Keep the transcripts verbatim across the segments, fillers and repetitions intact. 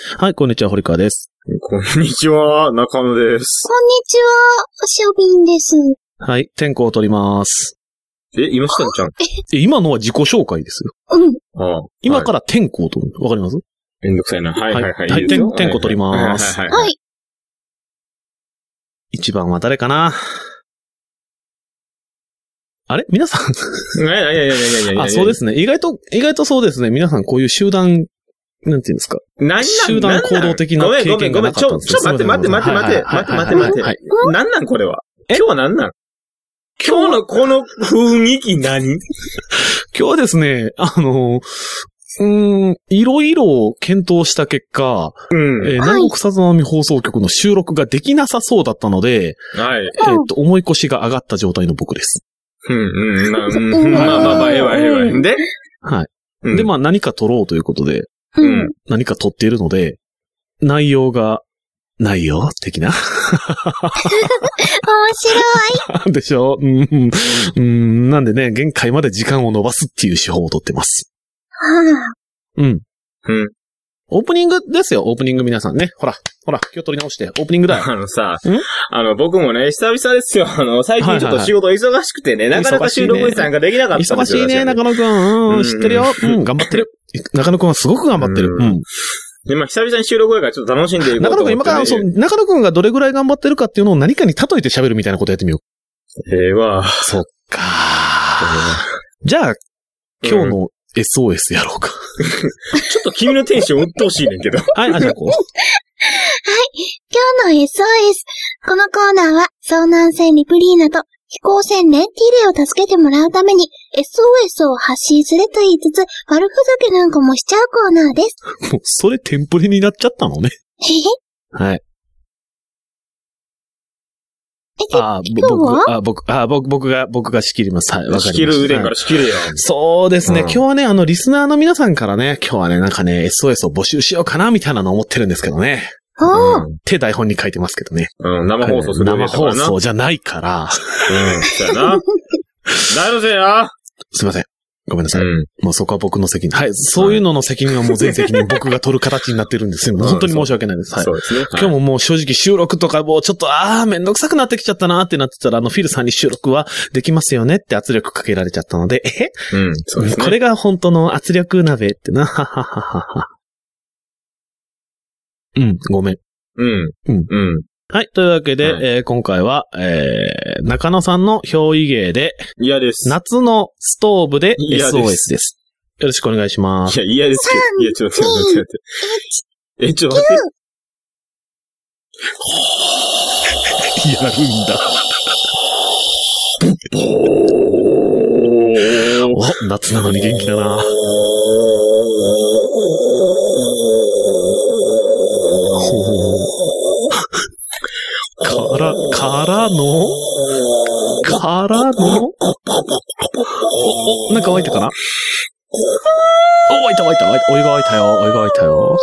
はい、こんにちは、堀川です。 こんにちは、中野です。 こんにちは、おしょびんです。 はい、天候を取ります。 え、今したんちゃんえ、今のは自己紹介ですよ。 うん。 ああ今から天候を取る。わかります？ めんどくさいな。はいはいはい。 はい、天候取ります。 はい。 一番は誰かな？あれ皆さんいやいやいやいやいやいや。 あ、そうですね。意外と、意外とそうですね。皆さんこういう集団、なんていうんですか。 なん集団行動的な経験がなかったんですよ。 ごめんごめんごめん。ちょ、ちょ、待って待って待って待って。待って待って待って。はい。なんなんこれは。今日はなんなん今日のこの雰囲気何今日はですね、あの、うーん、いろいろ検討した結果、うん、えー、南国さざ波放送局の収録ができなさそうだったので、はい。えっと、重い腰が上がった状態の僕です。 うん、うん、まあ、うん、まあまあまあ、ええわ、ええわ。ではい。うん、で、まあ何か撮ろうということで、 うん、 何か撮っているので、内容が、ないよ的な。面白い。 でしょ、うん、うん。なんでね、限界まで時間を伸ばすっていう手法を取ってます。 はあ、 うん。 うん。 オープニングですよ、オープニング皆さんね。ほら、ほら、今日撮り直して、オープニングだよ。 あのさ、あの、僕もね、久々ですよ。あの、最近ちょっと仕事忙しくてね、はいはいはい、なかなか収録に参加できなかったんですよ。 忙しいね、中野くん。うん、知ってるよ。うん、頑張ってる。中野くんはすごく頑張ってる。うん。うんで、まあ、久々に収録やからちょっと楽しんでいこうと思って、ね。 中野くん、今から、そう、中野くんがどれぐらい頑張ってるかっていうのを何かに例えて喋るみたいなことやってみよう。ええわ。 そっかー。じゃあ、今日の エスオーエス やろうか。ちょっと君のテンション鬱陶しいねんけど。 はい、あ、じゃあこう。はい。 今日の エスオーエス。このコーナーは、遭難船リプリーナと飛行船レンティレを助けてもらうために エスオーエス を発信すると言いつつ悪ふざけなんかもしちゃうコーナーです。 もうそれテンプレになっちゃったのね。 へへ。 はい。 え、 あ僕、あ、僕、あ、僕、僕が、僕が仕切ります。はい、わかりました。 仕切る腕から仕切るよ。 そうですね、うん。今日はね、あの、リスナーの皆さんからね、今日はね、なんかね、エスオーエス を募集しようかな、みたいなの思ってるんですけどね。 うん、 手台本に書いてますけどね。 うん、生放送する生放送じゃないから。 うん、そうやな。なるぜよ。 すいません。ごめんなさい、うん。もうそこは僕の責任。はい。そういうのの責任はもう全責任僕が取る形になってるんですよ。本当に申し訳ないです。はい。 そうですね。はい、 今日ももう正直収録とかもうちょっと、あーめんどくさくなってきちゃったなーってなってたら、あの、フィルさんに収録はできますよねって圧力かけられちゃったので、えうん、そうですね。 これが本当の圧力鍋ってな、ははははは。うん、ごめん。 うん。うん。うん。 はい。というわけで、はい、えー、今回は、えー、中野さんの憑依芸で、 嫌です。 夏のストーブで エスオーエス です。よろしくお願いします。 いや、嫌ですけど。いや、ちょっと待って待って。え、ちょっと待って。やるんだ。お、夏なのに元気だな。から、からのからのお、なんか湧いたかなお、湧いた湧いた湧いた。お湯が湧いたよ。お湯が湧いたよ。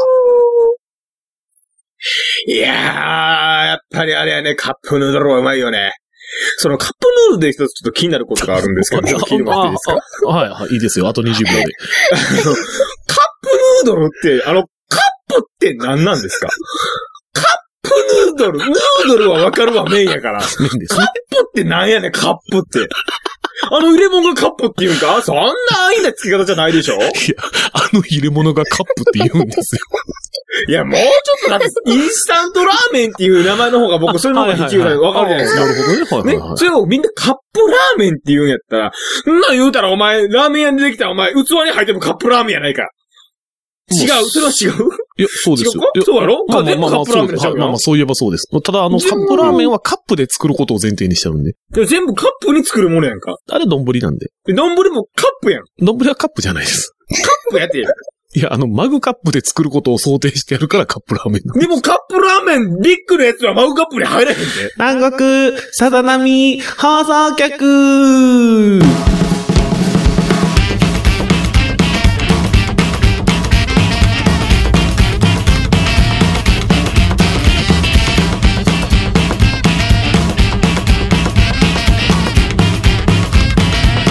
いやー、やっぱりあれやね、カップヌードルはうまいよね。そのカップヌードルで一つちょっと気になることがあるんですけど、ちょっと聞いてもらっていいですか？ はい、はい、いいですよ。あとにじゅうびょうで。 あの、カップヌードルって、あの、カップって何なんですか？カップヌードルヌードルはわかるわ、麺やから。 麺ですね。 カップって何やねん、カップって。あの入れ物がカップって言うんか？そんな安易な付け方じゃないでしょ？いや、 あの入れ物がカップって言うんですよ。 いや、もうちょっとだって、インスタントラーメンっていう名前の方が僕、それの方が一応わかるじゃないですか。 なるほどね。はいはいはい。 ね、それをみんなカップラーメンって言うんやったら、んなん言うたらお前、ラーメン屋に出てきたらお前、器に入ってもカップラーメンやないか。違う、それは違う。 いや、そうですよ。 そうやろ？ まあまあまあまあ、そうです。まあまあ、そういえばそうです。ただ、あの、カップラーメンはカップで作ることを前提にしてるんで。 で全部カップに作るものやんか。 あれ、丼なんで。 丼もカップやん。 丼はカップじゃないです。 カップやって。 いや、あの、マグカップで作ることを想定してやるからカップラーメンなんです。 でもカップラーメン、ビッグのやつはマグカップに入らへんで。 南国、さざ波、放送局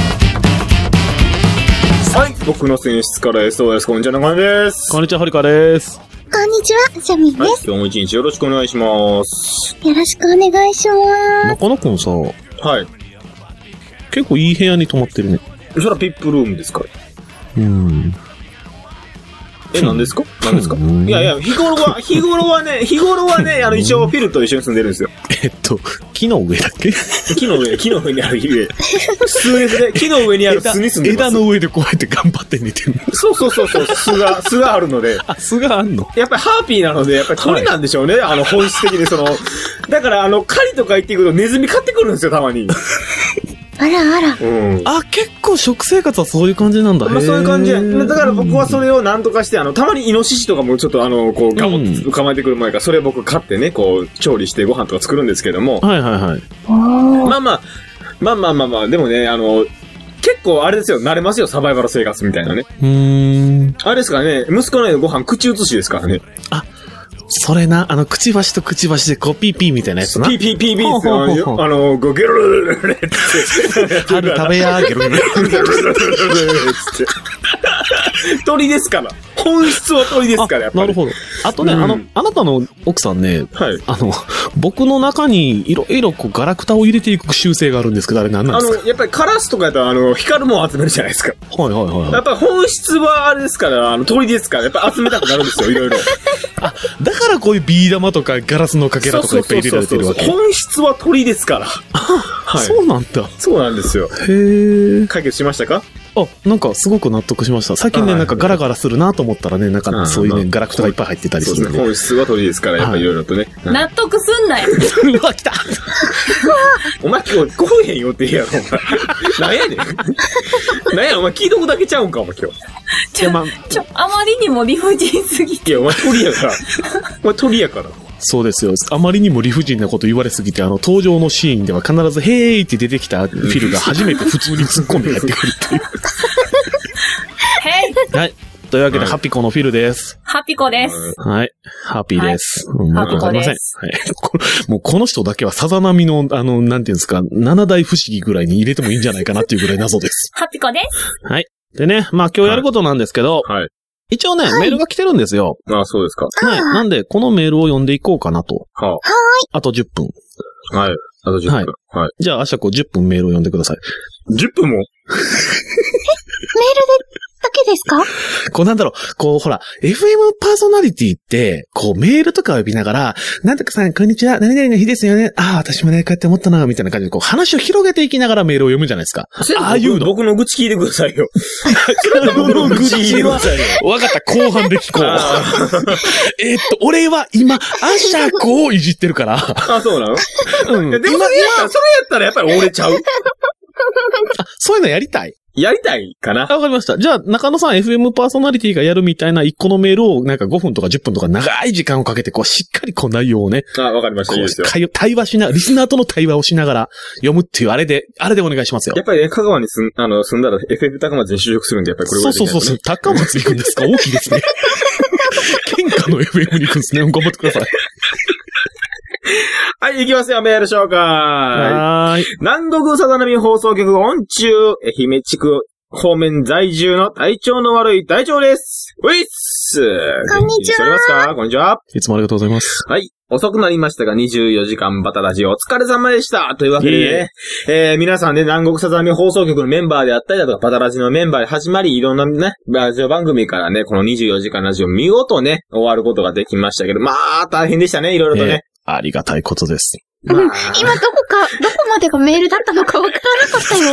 僕の選出から エスオーエス、こんにちは、中根です。 こんにちは、堀川です。 こんにちは、シャミンです。 はい、今日も一日よろしくお願いします。 よろしくお願いします。 中野くんさ、 はい。 結構いい部屋に泊まってるね。 それはピップルームですか？ うん。 え、何ですか？何ですか？いやいや、日頃は、日頃はね、日頃はね、あの、一応フィルと一緒に住んでるんですよ。 えっと、木の上だっけ？ 木の上、木の上にある家。数列で、木の上にある巣に住んでます。 枝の上でこうやって頑張って寝てるの。 そうそうそうそう、巣が、巣があるので。 あ、巣があんの？ やっぱりハーピーなので、やっぱり鳥なんでしょうね、はい、あの、本質的にその、だからあの、狩りとか行っていくとネズミ買ってくるんですよ、たまに。 あらあら。 うん。 あ、結構食生活はそういう感じなんだ。 まあそういう感じで。だから僕はそれを何とかして、あの、たまにイノシシとかもちょっとあの、こう、ガボッと構えてくる前から、それ僕買ってね、こう、調理してご飯とか作るんですけども。 はいはいはい。 まあまあ、まあまあまあまあ、でもね、あの、結構あれですよ、慣れますよ、サバイバル生活みたいなね。 うーん。 あれですからね、息子のご飯口移しですからね。 あ、それな、あの、くちばしとくちばしでこう、ピーピーみたいなやつな。 ピーピーピーピーって、あの、ごゲルルルルルって。 春食べやー、ゲルルルルルルルって。鳥ですから。本質は鳥ですから、やっぱり。 なるほど。あとね、うん、あの、あなたの奥さんね、はい。あの、僕の中にいろいろこう、ガラクタを入れていく習性があるんですけど、あれ何なんですか？ あの、やっぱりカラスとかやったら、あの、光るもん集めるじゃないですか。 はいはいはい。 やっぱり本質はあれですから、あの、鳥ですから、やっぱ集めたくなるんですよ、いろいろ。あ、 だからこういうビー玉とかガラスのかけらとかいっぱい入れられてるわけ。 本質は鳥ですから。 はい。そうなんだ。 そうなんですよ。 へえ。 解決しましたか？ あ、なんかすごく納得しました。最近ね、なんかガラガラするなと思ったらね、なんかそういうね、ガラクタがいっぱい入ってたりするんで。 そうですね。本質は鳥ですから、やっぱりいろいろとね。 納得すんなよ。 うわ、来たお前今日来へんよって言えやろ、お前。なんやねん。なんや、お前聞いとくだけちゃうんか、お前今日。 ちょ、まちょ、あまりにも理不尽すぎて。 いや、お前鳥やから。お前鳥やから。 そうですよ。あまりにも理不尽なこと言われすぎて、あの、登場のシーンでは必ず、へーいって出てきたフィルが初めて普通に突っ込んでやってくるっていう。 へい。 はい。というわけで、はい、ハピコのフィルです。 ハピコです。 はい。ハッピーです。 はい、うん、ハピコです。 はい。もうこの人だけはさざ波の、あの、なんていうんですか、七大不思議ぐらいに入れてもいいんじゃないかなっていうぐらい謎です。 ハピコです。 はい。でね、まあ今日やることなんですけど、はい。はい一応ね、はい、メールが来てるんですよ。 ああ、そうですか。 はい。なんで、このメールを読んでいこうかなと。 はあ、はい。 あとじゅっぷん。 はい。あとじゅっぷん。はい。はい、 じゃあ、あしゃこじゅっぷんメールを読んでください。 じゅっぷんもえメールで、だけですか？ こうなんだろう、こうほら、エフエム パーソナリティって、こうメールとかを呼びながら、なんとかさん、こんにちは、何々の日ですよね。ああ、私もね、こうやって思ったな、みたいな感じで、こう話を広げていきながらメールを読むじゃないですか。 ああいうの。僕の愚痴聞いてくださいよ。僕の愚痴聞いてくださいよ。 わかった、後半で聞こう。えっと、俺は今、アシャコをいじってるから。 あ、そうなの？うん。でもそれやったら、それやったらやっぱり折れちゃう。 あ、そういうのやりたい？ やりたいかな。 わかりました。じゃあ、中野さん エフエム パーソナリティがやるみたいな一個のメールをなんかごふんとかじゅっぷんとか長い時間をかけてこうしっかりこう内容をね。 あ、わかりました。いいですよ。 対話しな、リスナーとの対話をしながら読むっていうあれで、あれでお願いしますよ。 やっぱりね、香川に住ん、あの、住んだら エフエム 高松に就職するんで、やっぱりこれぐらいできない、ね。 そうそうそう。高松行くんですか？大きいですね。県下の エフエム に行くんですね。頑張ってください。 はい、行きますよ、メール紹介。 はーい。 南国さざなみ放送局音中、愛媛地区方面在住の体調の悪い隊長です。ウィッスこんにちは。 しておりますか？こんにちは。 いつもありがとうございます。 はい。遅くなりましたが、にじゅうよじかんバタラジオお疲れ様でした。というわけでね、えー、皆さんね、南国さざなみ放送局のメンバーであったりだとか、バタラジのメンバーで始まり、いろんなね、ラジオ番組からね、このにじゅうよじかんラジオ見事ね、終わることができましたけど、まあ、大変でしたね、いろいろとね。 えー、ありがたいことです。 まあ、今どこか、どこまでがメールだったのかわからなかったよ。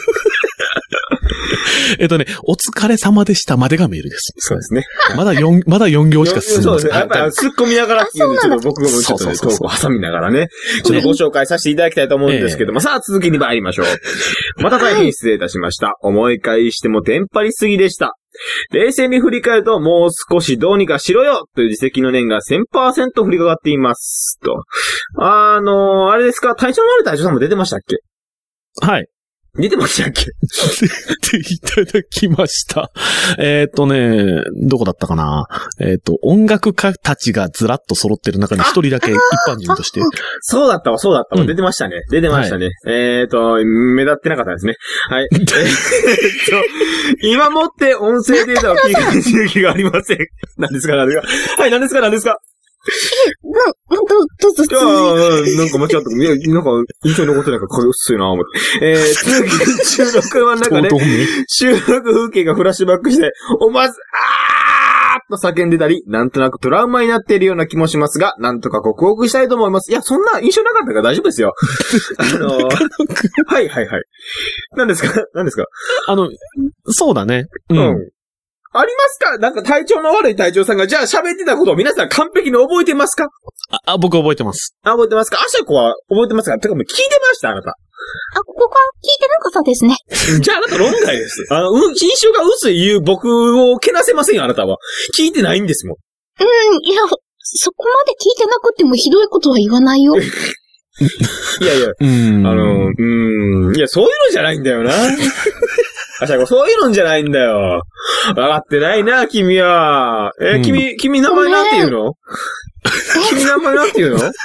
えっとね、お疲れ様でしたまでがメールです。 そうですね。 まだよん、まだよん行しか進んでません。 そうですね。やっぱり突っ込みながらっていうので、ちょっと僕もちょっとね、トークを挟みながらね、ちょっとご紹介させていただきたいと思うんですけども、さあ続きに参りましょう。また大変失礼いたしました。思い返してもテンパりすぎでした。冷静に振り返ると、もう少しどうにかしろよという自責の念が せんパーセント 降りかかっています。と。あのー、あれですか、体調の悪い隊長さんも出てましたっけ？ はい。 出てましたっけ？ 出ていただきました。えっとね、どこだったかな。えっと、音楽家たちがずらっと揃ってる中に一人だけ一般人として。 そうだったわ、そうだったわ。うん、出てましたね。出てましたね。はい、えっと、目立ってなかったですね。はい。えっと、今もって音声データを聞いてる気がありません。何ですか、何ですか。はい、何ですか、何ですか。 え、な、ど、どうぞ、 いやなんか間違った。いや、なんか、印象に残ってないから、これ薄いなぁ、思って。えー、続き、収録の中で、収録風景がフラッシュバックして、思わず、あーっと叫んでたり、なんとなくトラウマになっているような気もしますが、なんとか克服したいと思います。いや、そんな印象なかったから大丈夫ですよ。あのー、はいはいはい。何ですか何ですかあの、そうだね。 うん。うんありますかなんか体調の悪い隊長さんが、じゃあ喋ってたことを皆さん完璧に覚えてますかあ、あ僕覚えてます。 あ、覚えてますかアシャコは覚えてますかてかもう聞いてましたあなた。 あ、ここから聞いてなかったですね。 じゃああなた論外です。あの、うん、印象が薄い言う僕をけなせませんよ、あなたは。聞いてないんですもん。 うん、いや、そこまで聞いてなくてもひどいことは言わないよ。 いやいや、うん。あの、うん、いや、そういうのじゃないんだよな。あしゃこ、そういうのじゃないんだよ。わかってないな、君は。え、うん、君、君名前なんて言うの君名前なんて言うのいや、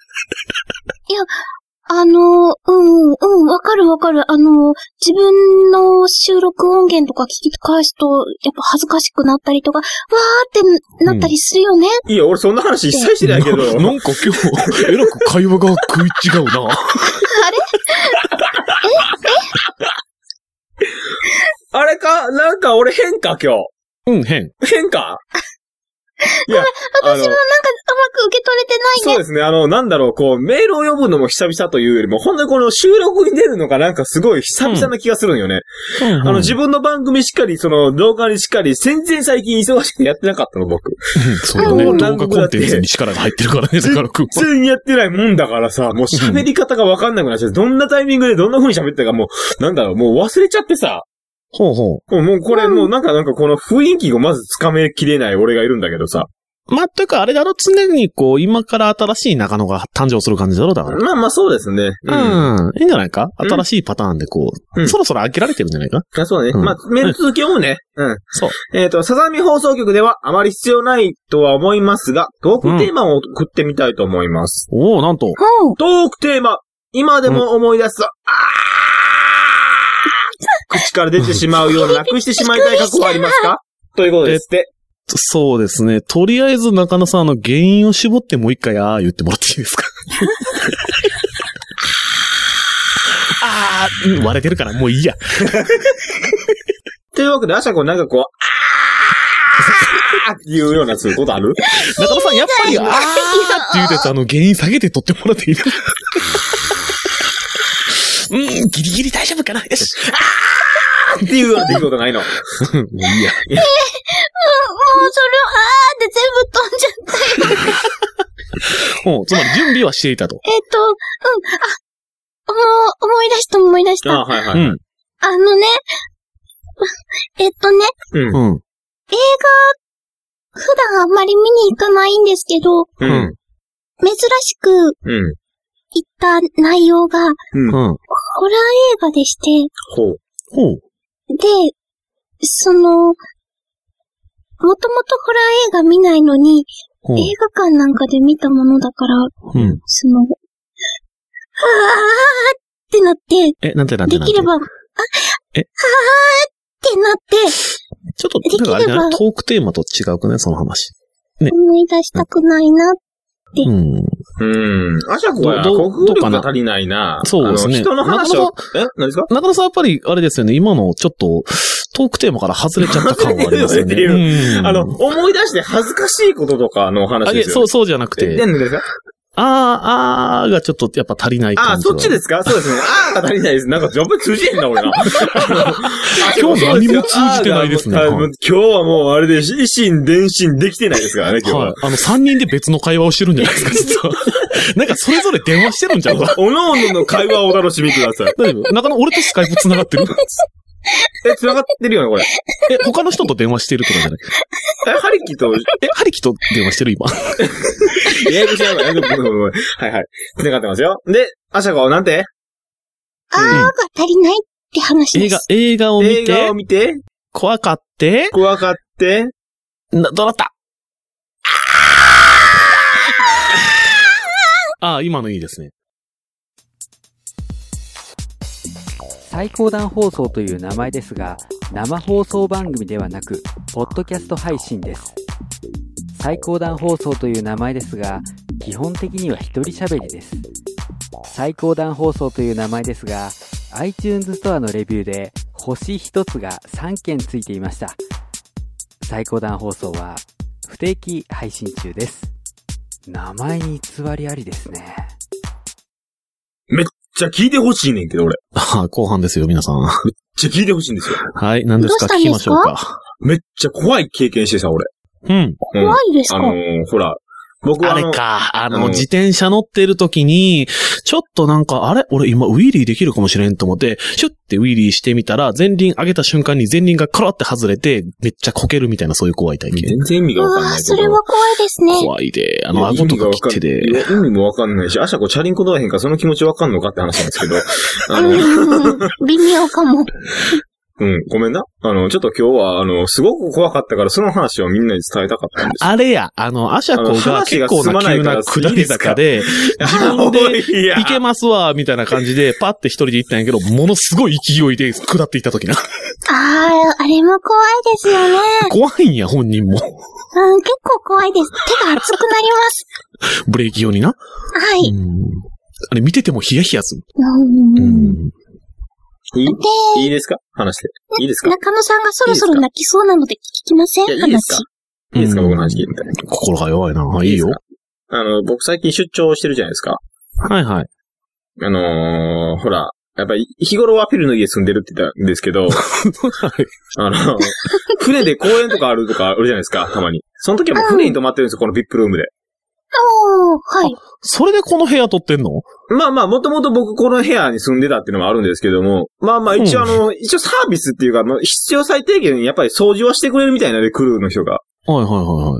あの、うん、うん、わかるわかる。あの、自分の収録音源とか聞き返すと、やっぱ恥ずかしくなったりとか、わーってなったりするよね。 うん、いや、俺そんな話一切してないけど。 な, なんか今日、えらく会話が食い違うな。あれええあれかなんか俺変か今日。 うん、変。 変かいや、私もなんかうまく受け取れてないね。 そうですね。あの、なんだろう、こう、メールを読むのも久々というよりも、ほんとにこの収録に出るのがなんかすごい久々な気がするんよね。うんうんうん、あの、自分の番組しっかり、その、動画にしっかり、全然最近忙しくてやってなかったの、僕。 そうだね。動画コンテンツに力が入ってるからね、だから全然やってないもんだからさ、もう喋り方がわかんなくなっちゃって、どんなタイミングでどんな風に喋ったかもう、なんだろう、もう忘れちゃってさ。 ほうほう。もうこれもうなんかなんかこの雰囲気をまずつかめきれない俺がいるんだけどさ。 まあ、というかあれだろ、常にこう、今から新しい中野が誕生する感じだろ、だから。 まあまあそうですね。 うん。うん、いいんじゃないか新しいパターンでこう、うん、そろそろ飽きられてるんじゃないかあそうね。うん、まあ、メール続き読むね。うん。 そう。 えっ、ー、と、さざみ放送局ではあまり必要ないとは思いますが、トークテーマを送ってみたいと思います。 うん、おおなんと。 トークテーマ、今でも思い出すと、うん、あー口から出てしまうような、なくしてしまいたい過去はありますかということですって。 そうですね。とりあえず中野さん、あの、原因を絞ってもう一回、あー言ってもらっていいですかあー、うん、割れてるからもういいや。 というわけで、あしゃこなんかこう、あーっていうようなそういうことある中野さん、やっぱり、あーって言うやつ、あの、原因下げて取ってもらっていいですかうん、ギリギリ大丈夫かなよし。 あーっていうような出来事ないの。もういいや。 えー、もう、もうそれを、あーって全部飛んじゃったよ。 もう、つまり準備はしていたと。 えっと、うん、あ、もう、思い出した思い出した。 あ、はいはい。うん、 あのね、えっとね、 うん。映画、普段あんまり見に行かないんですけど、 うん。 珍しく、 うん。 言った内容が、 うん。ホラー映画でして、 ほう。 ほう。 で、その、もともとホラー映画見ないのに、映画館なんかで見たものだから、 うん、 その、はぁーってなって、 え、なんてなんてなんてできれば、あ、 え、 はぁーってなって、 ちょっと、だからあれじゃないトークテーマと違うくね、その話。ね。 思い出したくないなって。 うん。 うん。あしゃこは、国風力が足りないな。 そうですね。 人の話を、え何ですか中野さんやっぱり、あれですよね、今のちょっと、トークテーマから外れちゃった感はありますよね。 うん、あの、思い出して恥ずかしいこととかの話ですよね。 そう、そうじゃなくて。 何ですかあー、あーがちょっとやっぱ足りない感じ。 あー、そっちですかそうですね。あーが足りないです。なんか、やっぱり通じへんな、俺な。 今日何も通じてないですね。 今日はもうあれで、維新伝心できてないですからね、今日は。はい。 あの、三人で別の会話をしてるんじゃないですか、実は。なんかそれぞれ電話してるんじゃんか。 おのおのの会話をお楽しみください。 大丈夫？中野、俺とスカイプ繋がってるえ、繋がってるよね、これ。 え、他の人と電話してるとかじゃないえ、ハリキと、 え、ハリキと電話してる今。 いや、違うわ。はいはい。繋がってますよ。で、アシャコ、なんてあーが足りないっって話です。 映画、映画を見て、 映画を見て、 怖かって、 怖かって、 な、どうだったああ、今のいいですね。 最高段放送という名前ですが、生放送番組ではなく、ポッドキャスト配信です。最高段放送という名前ですが、基本的には一人喋りです。最高段放送という名前ですが、iTunes ストアのレビューで星ひとつがさんけんついていました。最高段放送は不定期配信中です。名前に偽りありですね。 めっちゃ聞いてほしいねんけど、俺。 ああ、後半ですよ、皆さん。めっちゃ聞いてほしいんですよ。 はい、何ですか、聞きましょうか。 めっちゃ怖い経験してさ、俺。 うん。 怖いですか？ あのー、ほら、僕はあれか、あの、自転車乗ってる時に、ちょっとなんか、あれ俺今ウィリーできるかもしれんと思って、シュッてウィリーしてみたら、前輪上げた瞬間に前輪がコロって外れて、めっちゃこけるみたいなそういう怖い体験。 全然意味がわかんないけど。 それは怖いですね。 怖いで、あの、顎とか切ってで。 いや、意味もわかんないし、あしゃこチャリンコ乗らへんかその気持ちわかんのかって話なんですけど。 あの、微妙かも。 うん、ごめんな。あの、ちょっと今日は、あの、すごく怖かったから、その話をみんなに伝えたかったんです。 あれや、あの、アシャコが結構な急な下り坂で、自分で行けますわ、みたいな感じで、パッて一人で行ったんやけど、ものすごい勢いで下っていった時な。 ああ、あれも怖いですよね。 怖いんや、本人も。 うん、結構怖いです。手が熱くなります。 ブレーキ用にな。 はい。 うんあれ見ててもヒヤヒヤする。 うんうんいいいいですか話して。いいですか中野さんがそろそろ泣きそうなので聞きません？ いや、いいですかいいですか僕の話聞いてみたい。 心が弱いな。いいよ。 あの、僕最近出張してるじゃないですか。 はいはい。 あのー、ほら、やっぱり日頃はピルの家住んでるって言ったんですけど、はい、あの、船で公園とかあるとかあるじゃないですか、たまに。その時はもう船に泊まってるんですよ、このビップルームで。 おー、はい。 それでこの部屋取ってんの？ まあまあ、もともと僕この部屋に住んでたっていうのもあるんですけども、まあまあ一応あの、うん、一応サービスっていうか、必要最低限やっぱり掃除はしてくれるみたいなで、クルーの人が。 はいはいはいはい。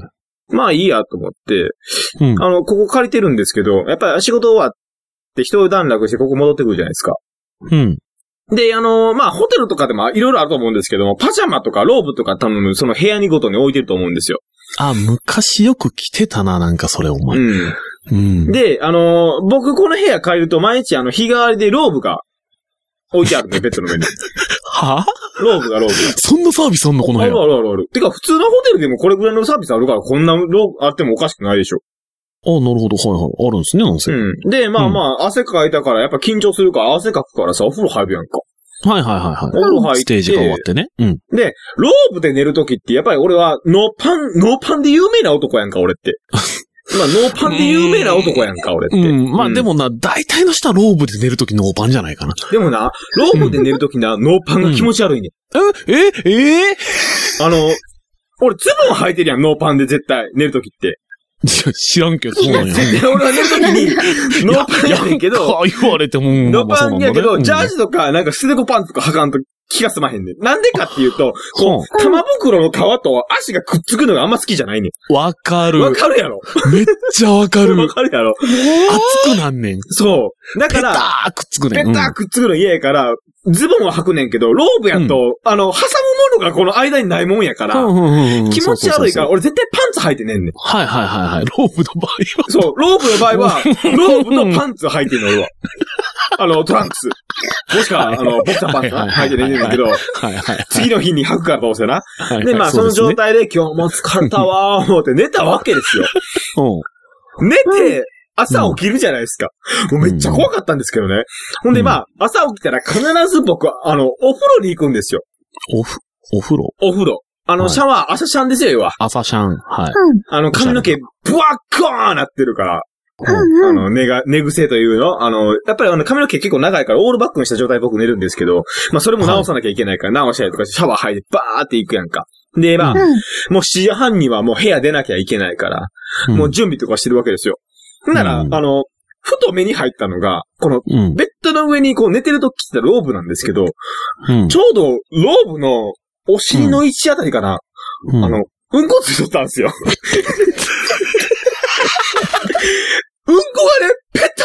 まあいいやと思って、 うん、 あの、ここ借りてるんですけど、やっぱり仕事終わって一段落してここ戻ってくるじゃないですか。 うん。 で、あの、まあホテルとかでもいろいろあると思うんですけども、パジャマとかローブとか多分その部屋にごとに置いてると思うんですよ。 あ、昔よく着てたな、なんかそれお前。 うん。 うん、 で、あのー、僕この部屋借りると毎日あの日替わりでローブが置いてあるね、ベッドの上に。 はぁローブがローブが。 そんなサービスあんのこの部屋。 あるあるあるある。てか普通のホテルでもこれぐらいのサービスあるからこんなローブあってもおかしくないでしょ。 あ、なるほど。はいはい。あるんですね、なんせ。 うん。で、まあまあ、汗かいたからやっぱ緊張するから汗かくからさ、お風呂入るやんか。 はいはいはいはい。 お風呂入って。 ステージが終わってね。うん。 で、ローブで寝るときってやっぱり俺はノーパン、ノーパンで有名な男やんか、俺って。まあ、ノーパンで有名な男やんか、俺って。 うん。まあ、うん、でもな、大体の人はローブで寝るときノーパンじゃないかな。 でもな、ローブで寝るときな、ノーパンが気持ち悪いね、 うん。ええええあの、俺ズボン履いてるやん、ノーパンで絶対、寝るときって。 知らんけど、そうなんや。 俺は寝るときに、ノーパンやねんけど、 言われても、 ノーパンやけど、ジャージとか、なんかステコパンツとか履かんと気が済まへんねん。なんでかっていうと、こう、玉袋の皮と足がくっつくのがあんま好きじゃないねん。 わかる。 わかるやろ。 めっちゃわかる。 わかるやろ。 熱くなんねん。 そう。だから、 ペターくっつくねん。 ペターくっつくの嫌やから、ズボンは履くねんけど、ローブやと、うん、あの、挟むものがこの間にないもんやから、うんうんうん、気持ち悪いから、俺絶対パンツ履いてねんねん。 はいはいはいはい。ローブの場合は。 そう、ローブの場合は、ローブのパンツ履いてんの、俺は。あの、トランクス。もしくは、あの、ボクサーパンツ履いてねんねんけど、次の日に履くからどうせな。で、まあ、その状態で今日も疲れたわー、思って寝たわけですよ。寝て、朝起きるじゃないですか。もうめっちゃ怖かったんですけどね。ほんで、まあ、朝起きたら必ず僕は、あの、お風呂に行くんですよ。 おふ、お風呂お風呂。あの、シャワー、朝シャンですよ、わ。 朝シャン。はい。 あの、髪の毛、ブワッコーンなってるから。あの、寝が、寝癖というのあの、やっぱりあの、髪の毛結構長いからオールバックにした状態で僕寝るんですけど、まあそれも直さなきゃいけないから、直したりとかシャワー入ってバーって行くやんか。で、まあ、もうしちじはんにはもう部屋出なきゃいけないから、もう準備とかしてるわけですよ。なら、あの、ふと目に入ったのが、この、ベッドの上にこう寝てるときってローブなんですけど、ちょうどローブのお尻の位置あたりかな、あの、うんこついとったんですよ。うんこがね、ペターンつい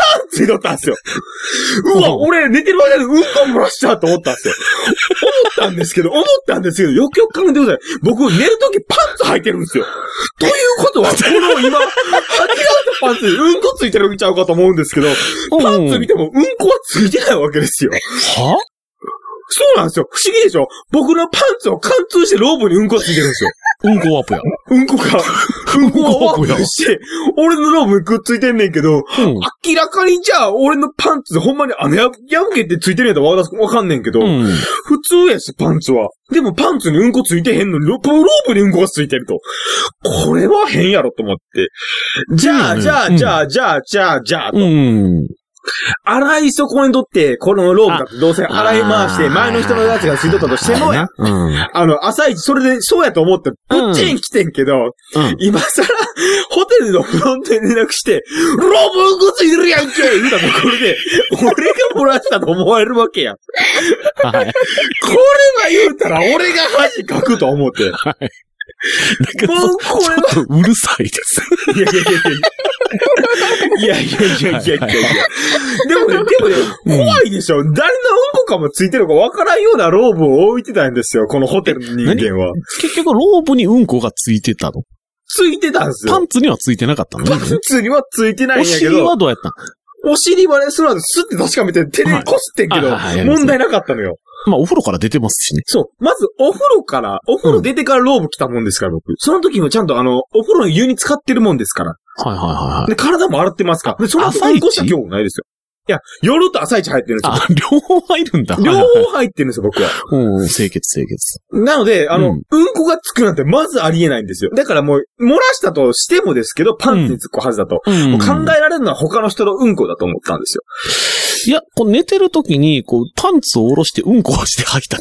とったんですよ。うわ、俺寝てる間にうんこ漏らしたと思ったんですよ。思ったんですけど、思ったんですけど、よくよく考えてください。僕寝るときパンツ履いてるんですよ。ということは、この今、履き替えたパンツにうんこついてるんちゃうかと思うんですけど、パンツ見てもうんこはついてないわけですよ。 はそうなんですよ。不思議でしょ。僕のパンツを貫通してローブにうんこついてるんですよ。 うんこワープや。 うんこが、うんこがワープして、俺のローブにくっついてんねんけど、うん、明らかにじゃあ、俺のパンツでほんまに雨やむけってついてるやつわかんねんけど、うん、普通やし、パンツは。でもパンツにうんこついてへんのに、ローブにうんこがついてると。これは変やろと思って。じゃあ、うん、じゃあ、じゃあ、じゃあ、じゃあ、じゃあ、と。うん洗い底にとって、このローブだってどうせ洗い回して、前の人のやつがついとったとしてもや、うん、あの、朝一、それで、そうやと思って、こっちに来てんけど、うん、今更、ホテルのフロントに連絡して、ローブうんこついてるやんけ言うたところで、俺が漏らしたと思われるわけやん。はい、これは言うたら、俺が恥かくと思って。はいもうこれは。ちょっとうるさいです。 いやいやいやいや。いやいやいやいやいやいや。でもね、でもね、怖いでしょ。誰のうんこかもついてるかわからんようなローブを置いてたんですよ。このホテルの人間は。 結局ローブにうんこがついてたの？ ついてたんですよ。 パンツにはついてなかったの？ パンツにはついてないんやけど。 お尻はどうやったの？ お尻はね、その後スッて確かめて手でこすってんけど、問題なかったのよ。 まあ、お風呂から出てますしね。 そう。まず、お風呂から、お風呂出てからローブ来たもんですから、僕。その時もちゃんとあの、お風呂の湯に使ってるもんですから。 はいはいはいはい。 で、体も洗ってますから。で、その後、うんこした今日もないですよ。いや、夜と朝一入ってるんですよ。 あ、両方入るんだ。 両方入ってるんですよ、僕は。 うん、清潔清潔。 なので、あの、うん、うんこがつくなんてまずありえないんですよ。だからもう、漏らしたとしてもですけど、パンツにつくはずだと。うん、もう考えられるのは他の人のうんこだと思ったんですよ。 いや、こう寝てる時に、こう、パンツを下ろしてうんこをして吐いた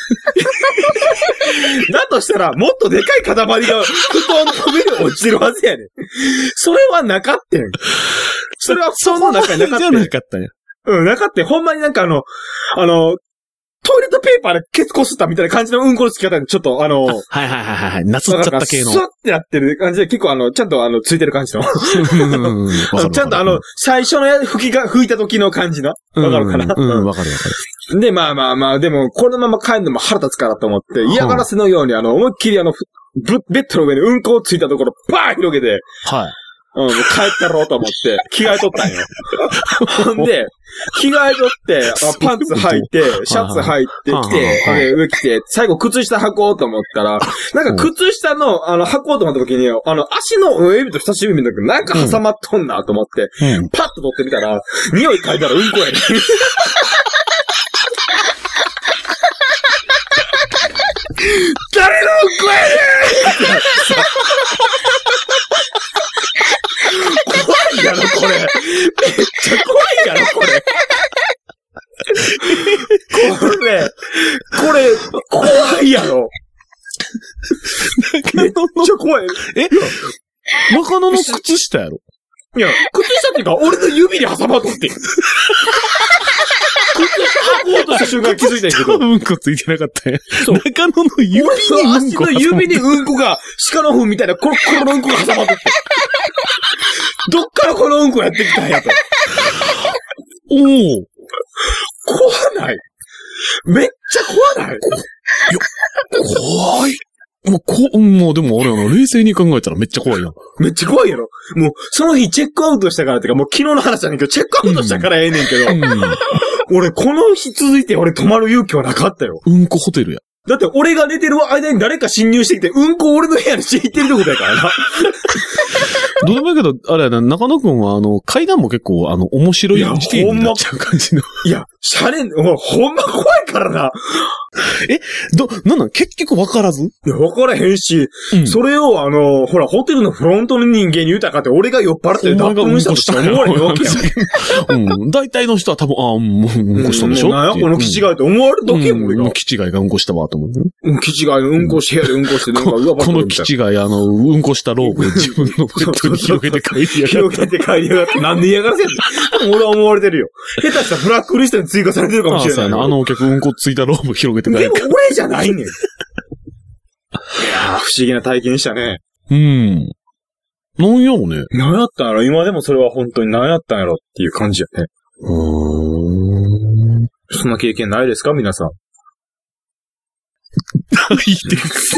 っていう。 だとしたら、もっとでかい塊が布団の上に落ちてるはずやねん。それはなかったん。それはその中になかったん。 じゃなかったんや。 うん、なかった。ほんまになんかあの、あの、トイレットペーパーでケツこすったみたいな感じのうんこのつき方で、ちょっとあの、 はいはいはいはい、なつっちゃった系の。 スワッってなってる感じで、結構あの、ちゃんとあの、ついてる感じの。ちゃんとあの、最初の吹きが、吹いた時の感じの。わかるかな？ うん、わかるわかる。で、まあまあまあ、でも、このまま帰るのも腹立つからと思って、嫌がらせのようにあの、思いっきりあの、ベッドの上にうんこをついたところ、バーン広げて、はい。うん、もう帰ったろうと思って、着替えとったんよ。ほんで、着替えとって、パンツ履いて、シャツ履いてきて、上着て、最後靴下履こうと思ったら、なんか靴下の、あの、履こうと思った時に、あの、足の親指と人差し指の時なんか挟まっとんなと思って、うん、パッと取ってみたら、匂い嗅いだらうんこやね。誰のうんこやね怖いやろ、これ。めっちゃ怖いやろ、これ。これ、これ、怖いやろ。めっちゃ怖い。 え中野の靴下やろ？ いや、靴下っていうか、俺の指に挟まっとって。靴下履こうとした瞬間気づいたんやけど。 うんこついてなかったやん。中野の指にうんこ。 足の指にうんこが、鹿の糞みたいなコロコロのうんこが挟まっとって。どっからこのうんこやってきたんやと。 おお。 怖ない。めっちゃ怖ない。いや、怖い。もう、こ、もうでもあれやな、冷静に考えたらめっちゃ怖いやん。 めっちゃ怖いやろ。もう、その日チェックアウトしたからってか、もう昨日の話じゃねんけど、チェックアウトしたからええねんけど、うんうん、俺、この日続いて俺泊まる勇気はなかったよ。 うんこホテルや。 だって俺が寝てる間に誰か侵入してきて、うんこ俺の部屋に敷いてるってことやからな。 どうでもいいけど、あれやな、中野くんはあの、階段も結構あの、面白い時点になっちゃう感じの。 いや、シャレん、もうほんま怖いからな。 え、ど、なんなん結局わからず？いや、わからへんし、うん、それをあの、ほら、ホテルのフロントの人間に言うたかって、俺が酔っ払って脱糞したとしか思われへんわけやん。うん。大体の人は多分、ああ、もう、うんこしたんでしょ、うん、 なんや、この気違いって思われるだけよ、 うん、俺が。気違いがうんこしたわ、と思う。 うん、気違い、うんこして、うんこして、なんか上ばっかり。この気違い、あの、うんこしたローブで自分のベッドに広げて帰りやがって。 広げて帰りやがって。なんで嫌がらせんの？俺は思われてるよ。下手したらブラックリストに追加されてるかもしれない。 ああ、あのお客うんこついたローブ広げて帰る。でも俺じゃないねん。いやー、不思議な体験したね。 うん。なんやろね。 何やったんやろ？今でもそれは本当に何やったんやろっていう感じやね。 うーん。そんな経験ないですか皆さん。 ないです。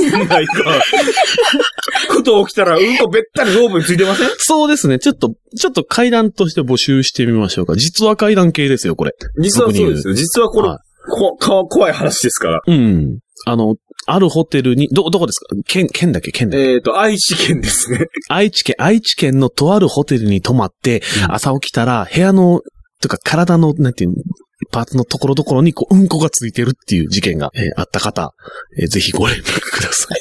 ないか。ふと起きたらうんこべったりローブについてません？ そうですね。ちょっと、ちょっと階段として募集してみましょうか。実は階段系ですよ、これ。 実はそうですよ。実はこれ、 はい、 こか怖い話ですから。 うん。あの、あるホテルに、ど、どこですか？県、県だっけ県だっけえっと、愛知県ですね。 愛知県、愛知県のとあるホテルに泊まって、うん、朝起きたら部屋の、とか体の、なんていうの、パーツのところどころにこう、うんこがついてるっていう事件が、えー、あった方、えー、ぜひご連絡ください。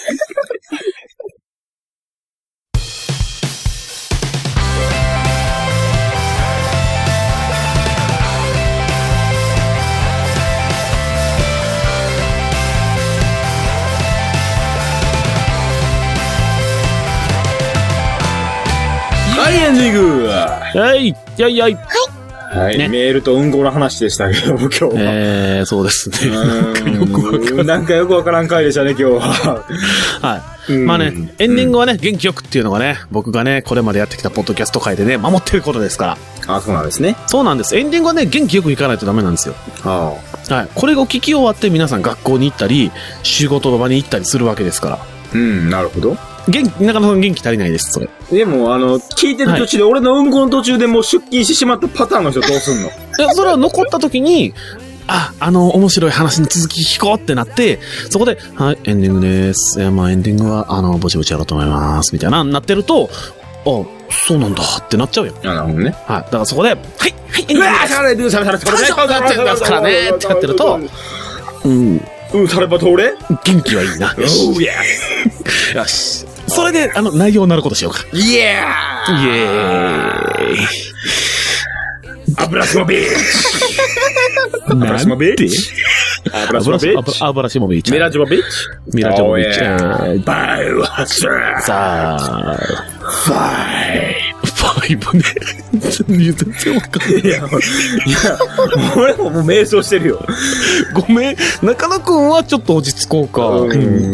はい、エンディング。 はい、やいやい。はい。 はい、ね、メールとうんこの話でしたけども、今日は。 えー、そうですね。 なんかよくわからん回でしたね、今日は。 はい。まあね、エンディングはね、元気よくっていうのがね、僕がね、これまでやってきたポッドキャスト界でね、守ってることですから。 あ、そうなんですね。 そうなんです。エンディングはね、元気よくいかないとダメなんですよ。ああ。はい。これを聞き終わって皆さん学校に行ったり、仕事場に行ったりするわけですから。 うん、なるほど。 元気、なかなか元気足りないです、それ。 でも、あの、聞いてる途中で、はい、俺のうんこの途中でもう出勤してしまったパターンの人どうすんの？いや、それは残った時に、あ、あの、面白い話の続き聞こうってなって、そこで、はい、エンディングです。えー、まあエンディングは、あの、ぼちぼちやろうと思います。みたいな、なってると、あ、そうなんだってなっちゃうよ。 なるほどね。 はい。だからそこで、はい、はい、エンディングです。 うわー、しゃべる、しゃべる、しゃべる、しゃべる、しゃべる、しゃべる、 からねってやってると、うん。 うん、されば通れ元気はいいな。よし。よし。それで、あの、内容になることしようか。 イエーイイエーイ油しもビーチ油しもビーチ油しもビーチ油しもビーチミラジモビーチミラジモビーチバイオハッシャーさあ、ファイブ。ファイブね。全然わかんない。いや、いや、 俺ももう瞑想してるよ。 ごめん。中野くんはちょっと落ち着こうか。うん。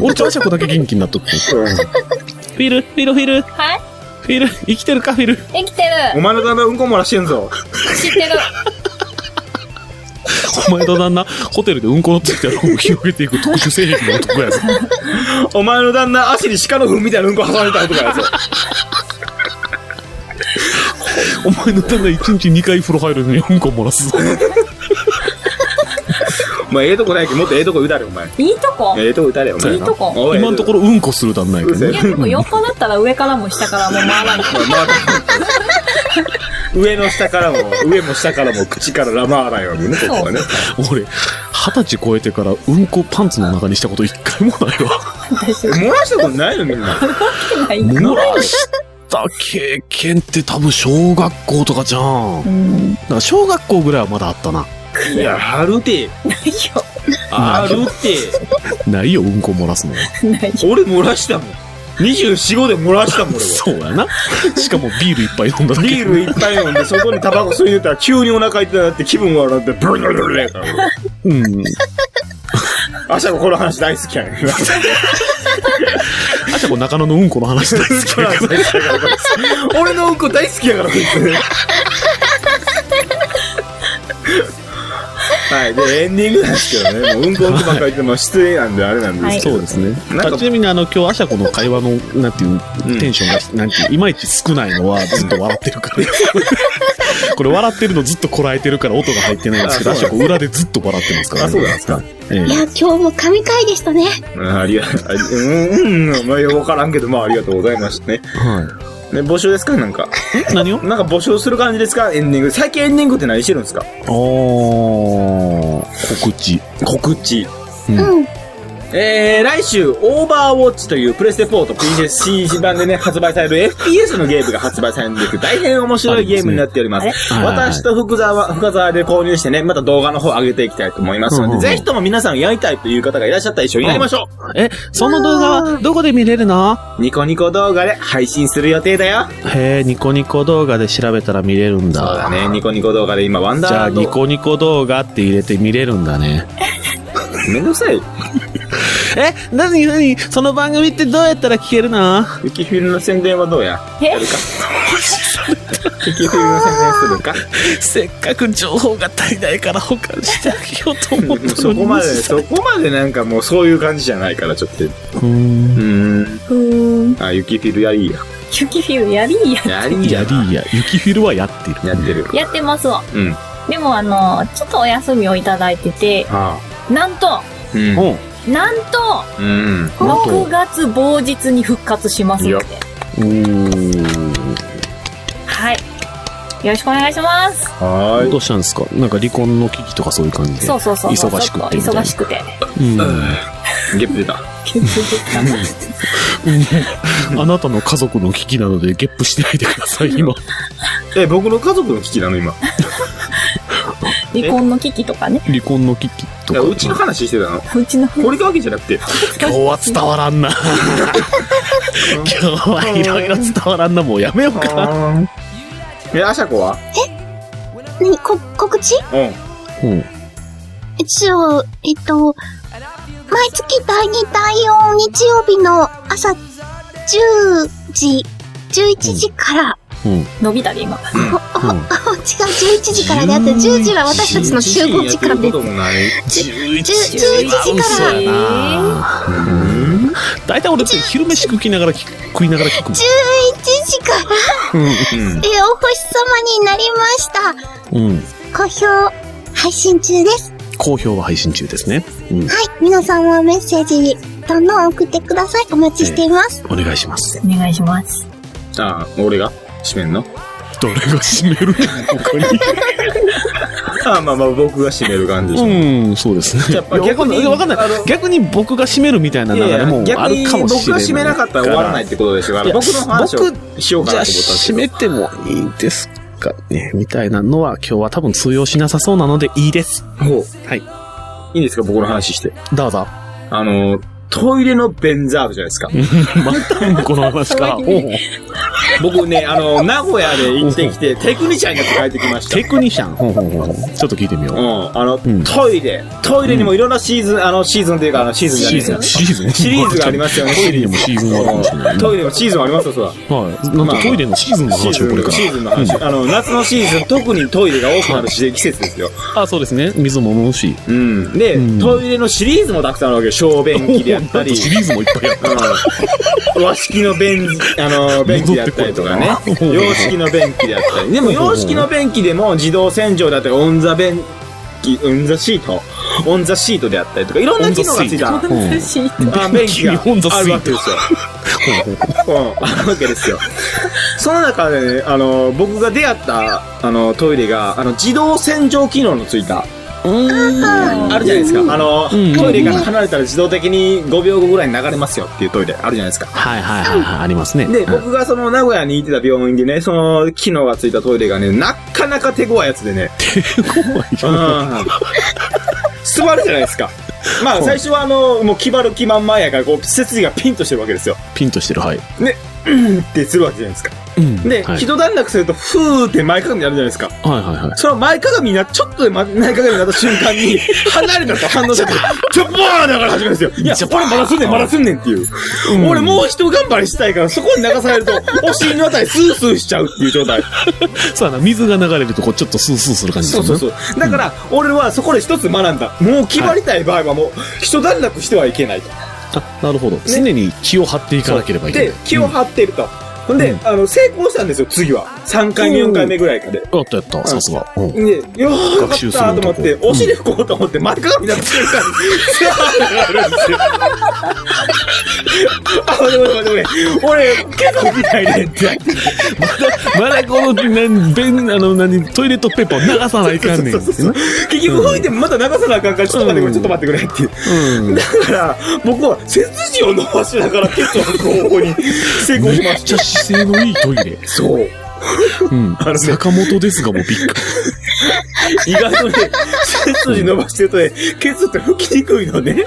俺、ちょあしゃこだけ元気になっとく。フィル、フィル、フィル。 はいフィル、生きてるか、フィル。 生きてる。 お前の旦那うんこ漏らしてんぞ。 知ってる。 お前の旦那、ホテルでうんこのついたのを広げていく特殊性癖の男やぞ。 お前の旦那、足に鹿の糞みたいなうんこ挟まれた男やぞ。 お前の旦那一日二回風呂入るのにうんこ漏らすぞ。 お前ええとこないけどもっとええとこ打たれお前。 いいとこええとこ打たれお前。 いいとこ今のところうんこする旦那やけどね。 いやでも横だったら上からも下からも回らない。 上の下からも、上も下からも口からラマーライはね、ここはね。 俺、二十歳超えてからうんこパンツの中にしたこと一回もないわ。 漏らしたことないのみんな。 漏らした経験って多分小学校とかじゃん。うん、だから小学校ぐらいはまだあったな。 いや、あるて。 ないよ。 あるて。 ないよ、うんこ漏らすの。 ないよ。 俺漏らしたもん。にじゅうよん、ごで漏らしたもん、俺は。 そうやな。しかもビールいっぱい飲んだだけ。 ビールいっぱい飲んで、外にタバコ吸いに行ったら急にお腹痛くなって気分悪くなって、ブルブルブルブル。うん。あしゃここの話大好きやねん。 あしゃこ中野のうんこの話大好きやから。 俺のうんこ大好きやから、こいつ。はい。で、エンディングなんですけどね。もううんこうんこばっかり言っても失礼なんであれなんですけど。 そうですね。なんかちなみにあの、今日アシャコの会話の、なんていう、テンションが、なんていう、いまいち少ないのはずっと笑ってるから。これ笑ってるのずっとこらえてるから音が入ってないんですけど、アシャコ裏でずっと笑ってますからね。 あ、そうなんですか。 いや、今日も神回でしたね。 ありがとう。うん、うん、まあ、わからんけど、まあ、ありがとうございましたね。はい。ね、募集ですかなんか。 何をなんか募集する感じですかエンディング。最近エンディングって何してるんですか？ おー、告知。 告知。 うん。うんえー、来週、オーバーウォッチというプレステフォーと ピーシー 版でね、発売される エフピーエス のゲームが発売されていく大変面白いゲームになっております。すね、私と福沢、深沢で購入してね、また動画の方上げていきたいと思いますので、うんうん、ぜひとも皆さんやりたいという方がいらっしゃったら一緒にやりましょう、 うん、え、その動画はどこで見れるの？ ニコニコ動画で配信する予定だよ。 へー、ニコニコ動画で調べたら見れるんだ。 そうだね、ニコニコ動画で今ワンダーじゃあニコニコ動画って入れて見れるんだね。 めんどくさい。 え、なになにその番組ってどうやったら聞けるの？ ウキフィルの宣伝はどうや？ え？ やるか。 雪フィルの宣伝するか。 せっかく情報が足りないから他にしてあげようと思ったのに。 そこまで、そこまでなんかもうそういう感じじゃないから、ちょっと。うーん。 ふーん。 あ、雪フィルやりや。 雪フィルやりーや。 やりや。 やりや。雪フィルはやってる。 やってる。 やってますわ。 うん。 でもあの、ちょっとお休みをいただいてて、 ああ、なんと、 うん。 なんと、 うん。 ろくがつ某日に復活しますので。 おー。 はい。よろしくお願いします。 はーい。 どうしたんですか？なんか離婚の危機とかそういう感じで。 そうそうそう。 忙しくて。 忙しくて。 うん。 ゲップ出た。 ゲップ出た。あなたの家族の危機なのでゲップしてないでください、今。 え、僕の家族の危機なの、今。 離婚の危機とかね。 離婚の危機とか。 うちの話してたの？ うちの。 これがわけじゃなくて。 今日は伝わらんな。今日はいろいろ伝わらんな。もうやめようか。 え、あしゃこは？ え何こ、告知？ うん。 うん。 一応、えっと、毎月だいにだいよん日曜日の朝じゅうじ、じゅういちじから、 うん。 伸びたで今。 うん、違う、じゅういちじからであって、じゅうじは私たちの集合時間で。 じゅういちじじゅういちじから。 だいたい俺って昼飯食いながら聞く、食いながら聞く。 じゅういちじから、うん、え、お星様になりました。うん。好評配信中です。 好評は配信中ですね。 うん、はい。皆さんはメッセージ、どんどん送ってください。お待ちしています。 えー、お願いします。 お願いします。 ああ、俺が閉めんの？ 誰が閉めるの？他に。 ああ、まあまあ僕が閉める感じでしょ。 うん、そうですね。やっぱ逆に、わかんない。逆に僕が閉めるみたいな流れもあるかもしれない。 逆に僕が閉めなかったら終わらないってことでしょ。僕の話をしようかなと思ったんですけど。 閉めてもいいですかねみたいなのは今日は多分通用しなさそうなのでいいです。 ほう。 はい。 いいんですか僕の話して。 どうぞ。 あの、トイレの便座あるじゃないですか。 またこの話か。 僕ね、あの、名古屋で行ってきて、テクニシャンになって帰ってきました。 テクニシャンほうほうほうちょっと聞いてみよう。 うん。あの、うん、トイレ。トイレにもいろんなシーズン、あの、シーズンっていうか、あの、シーズンじゃないですよ。 シーズンシリーズがありますよね。 トイレにもシーズンがあるかもしれない。 トイレにもシーズンありますよ、そら。 はい。なんかトイレのシーズンの話をこれから。 シーズンの話。あの、夏のシーズン、特にトイレが多くなる季節ですよ。 あ、そうですね。水も飲むし。 うん。で、トイレのシリーズもたくさんあるわけよ。小便器であったり。 シリーズもいっぱいあった。 和式の便、あの、便器であったりとかね。洋式の便器であったり。でも洋式の便器でも自動洗浄だったり、オンザ便器、オンザシート、オンザシートであったりとか、いろんな機能がついた。 オンザシート。 あ、便器があるわけですよ。うん、あるわけですよ。その中でね、あの、僕が出会った、あの、トイレが、あの、自動洗浄機能のついた、あるじゃないですか。あの、トイレから離れたら自動的にごびょうごぐらいに流れますよっていうトイレあるじゃないですか。 はいはいはい、はい、ありますね。 で、僕がその名古屋に行ってた病院でね、その機能がついたトイレがね、なかなか手強いやつでね。 手強いじゃん。 座るじゃないですか。まあ最初はあの、もう決まる気満々やから、こう、設備がピンとしてるわけですよ。 ピンとしてる、はい。 ね、うんってするわけじゃないですか。うん、で、はい、一段落すると、ふーって前かがみになるじゃないですか。 はいはいはい。 その前かがみにな、ちょっとで前かがみになった瞬間に、離れたと反応してて、ちょっぼーだから始めるんですよ。いや、俺まだすんねん、まだすんねんっていう。うん、俺もう一頑張りしたいから、そこに流されると、お尻のあたりスースーしちゃうっていう状態。 そうだな、水が流れると、こう、ちょっとスースーする感じですね。 そうそうそう。だから、うん、俺はそこで一つ学んだ。もう決まりたい場合はもう、一段落してはいけないと。 あ、なるほど。ね、常に気を張っていかなければいけない。 で、気を張っていると。ほんで、うん、あの、成功したんですよ、次は。さんかいめ、よんかいめぐらいかで。 やったやった、さすが。 で、よーかったと思って、お尻拭こうと思って、前かがみになってるからに、スワーがあるんですよ。あ、待って待って待って、俺、結構みたいねって。 まだ、まだこの、何、便、あの、何、トイレットペーパーを流さないかんねん。 そうそうそう。結局拭いてもまた流さなあかんから、ちょっと待ってくれ、ちょっと待ってくれっていう。だから、僕は背筋を伸ばしながら、ケツを拭く方向に成功しました。 めっちゃ姿勢のいいトイレ。 そう。 うん。あのね、坂本ですがもうびっくり。意外とね、背筋伸ばしてるとね、ケツって拭きにくいのね。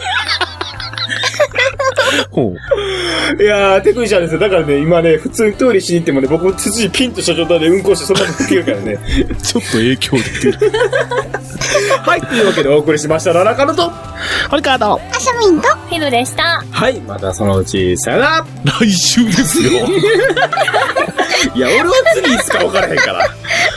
ほう。いやー、テクニシャンですよ。だからね、今ね、普通にトイレしに行ってもね、僕も背筋ピンとした状態で運行してそのまま拭けるからね。 ちょっと影響出てる。 はい、というわけでお送りしました。ララカノと、 ホリカード、 アシャミンと、 ヒルでした。 はい、またそのうち、さよなら。 来週ですよ。 いや、俺は次いつか分からへんから。